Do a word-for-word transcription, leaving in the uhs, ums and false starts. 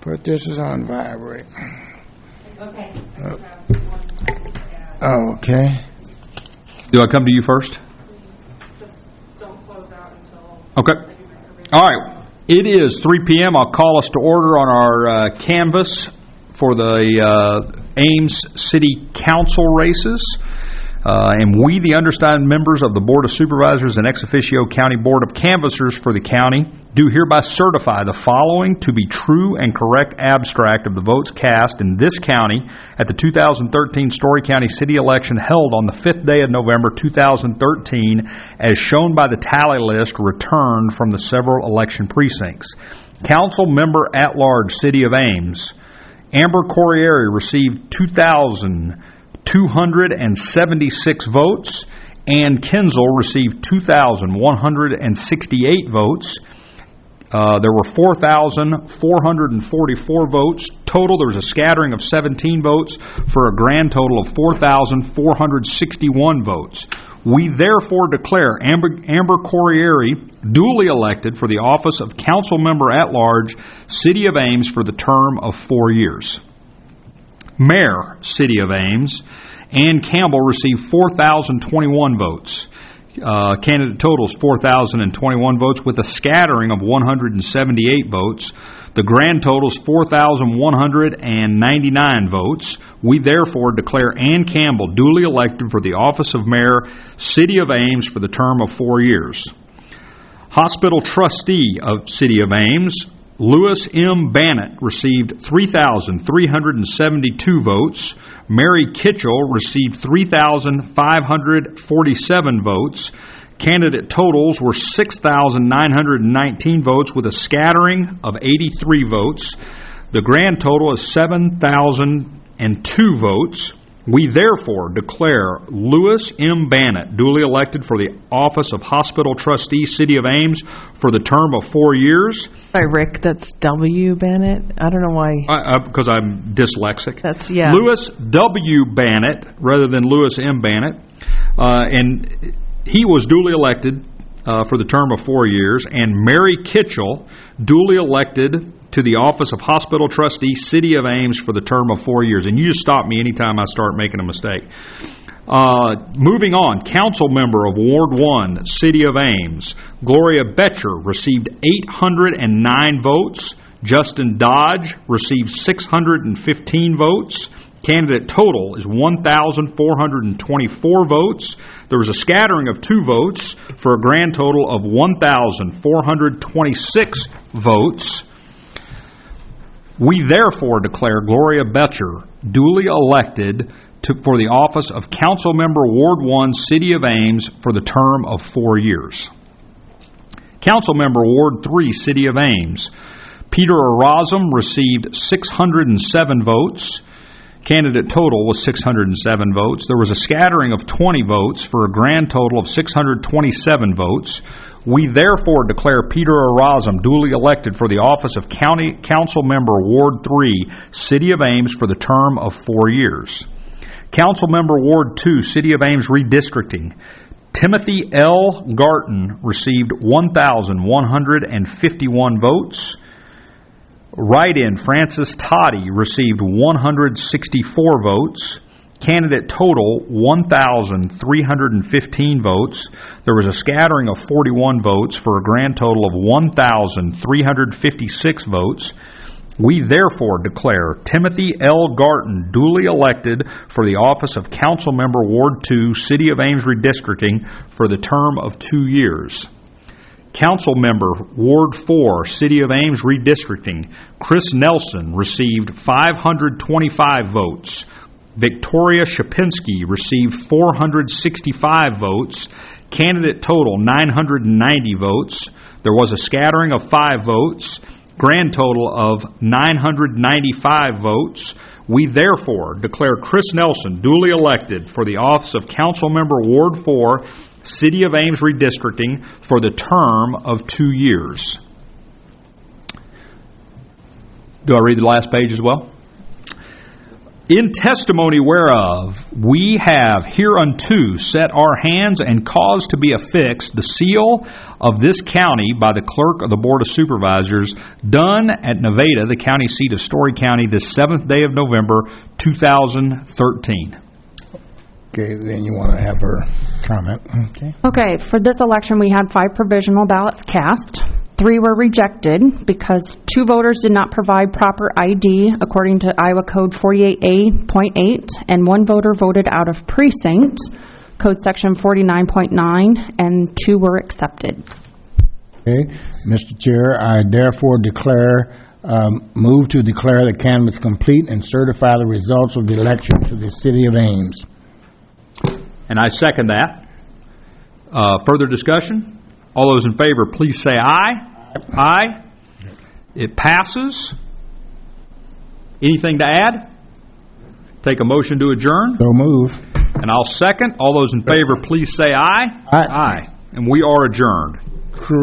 Put this is on vibrate. Okay. Oh, okay. Do I come to you first? Just don't close out until... Okay. All right. It is three p.m. I'll call us to order on our uh, canvass for the uh, Ames City Council races. Uh, and we, the undersigned members of the Board of Supervisors and ex officio County Board of Canvassers for the county, do hereby certify the following to be true and correct abstract of the votes cast in this county at the two thousand thirteen Story County City election held on the fifth day of November two thousand thirteen, as shown by the tally list returned from the several election precincts. Council Member at Large, City of Ames, Amber Corriere received two thousand two hundred seventy-six votes. Ann Kinzel received two thousand one hundred sixty-eight votes. Uh, there were four thousand four hundred forty-four votes total. There was a scattering of seventeen votes for a grand total of four thousand four hundred sixty-one votes. We therefore declare Amber, Amber Corriere duly elected for the office of Council Member at Large, City of Ames, for the term of four years. Mayor, City of Ames, Ann Campbell received four thousand twenty-one votes. Uh, candidate totals four thousand twenty-one votes with a scattering of one hundred seventy-eight votes. The grand total is four thousand one hundred ninety-nine votes. We therefore declare Ann Campbell duly elected for the office of Mayor, City of Ames, for the term of four years. Hospital Trustee of City of Ames, Lewis M. Bannett received three thousand three hundred seventy-two votes. Mary Kitchell received three thousand five hundred forty-seven votes. Candidate totals were six thousand nine hundred nineteen votes with a scattering of eighty-three votes. The grand total is seven thousand two votes. We therefore declare Lewis M. Bannett duly elected for the office of Hospital Trustee, City of Ames, for the term of four years. Sorry, Rick, that's W. Bannett? I don't know why. Because I'm dyslexic. That's, yeah. Lewis W. Bannett, rather than Lewis M. Bannett. Uh, and he was duly elected uh, for the term of four years. And Mary Kitchell, duly elected to the office of Hospital Trustee, City of Ames, for the term of four years. And you just stop me anytime I start making a mistake. Uh, moving on, council member of Ward one, City of Ames, Gloria Betcher received eight hundred nine votes. Justin Dodge received six hundred fifteen votes. Candidate total is one thousand four hundred twenty-four votes. There was a scattering of two votes for a grand total of one thousand four hundred twenty-six votes. We therefore declare Gloria Betcher duly elected to, for the office of Council Member Ward one, City of Ames, for the term of four years. Council Member Ward three, City of Ames, Peter Erasm received six hundred seven votes. Candidate total was six hundred seven votes. There was a scattering of twenty votes for a grand total of six hundred twenty-seven votes. We therefore declare Peter Erasm duly elected for the office of County Council Member Ward three, City of Ames, for the term of four years. Council Member Ward two, City of Ames redistricting, Timothy L. Garton received one thousand one hundred fifty-one votes. Write-in Francis Toddy received one hundred sixty-four votes. Candidate total one thousand three hundred fifteen votes. There was a scattering of forty-one votes for a grand total of one thousand three hundred fifty-six votes. We therefore declare Timothy L. Garton duly elected for the office of Council Member Ward two, City of Ames redistricting, for the term of two years. Council Member Ward four, City of Ames redistricting, Chris Nelson received five hundred twenty-five votes. Victoria Shapinski received four hundred sixty-five votes. Candidate total nine hundred ninety votes. There was a scattering of five votes. Grand total of nine hundred ninety-five votes. We therefore declare Chris Nelson duly elected for the office of Council Member Ward four, City of Ames redistricting, for the term of two years. Do I read the last page as well? In testimony whereof, we have hereunto set our hands and caused to be affixed the seal of this county by the clerk of the Board of Supervisors, done at Nevada, the county seat of Story County, this seventh day of November, two thousand thirteen. Okay, then you want to have her comment. Okay. Okay, for this election, we had five provisional ballots cast. Three were rejected because two voters did not provide proper I D according to Iowa Code forty-eight A point eight, and one voter voted out of precinct, Code Section forty-nine point nine, and two were accepted. Okay, Mister Chair, I therefore declare, um, move to declare the canvass complete and certify the results of the election to the city of Ames. And I second that. Uh, further discussion? All those in favor, please say aye. Aye. It passes. Anything to add? Take a motion to adjourn, So move. and I'll second. All those in favor, please say aye. Aye. Aye. And we are adjourned.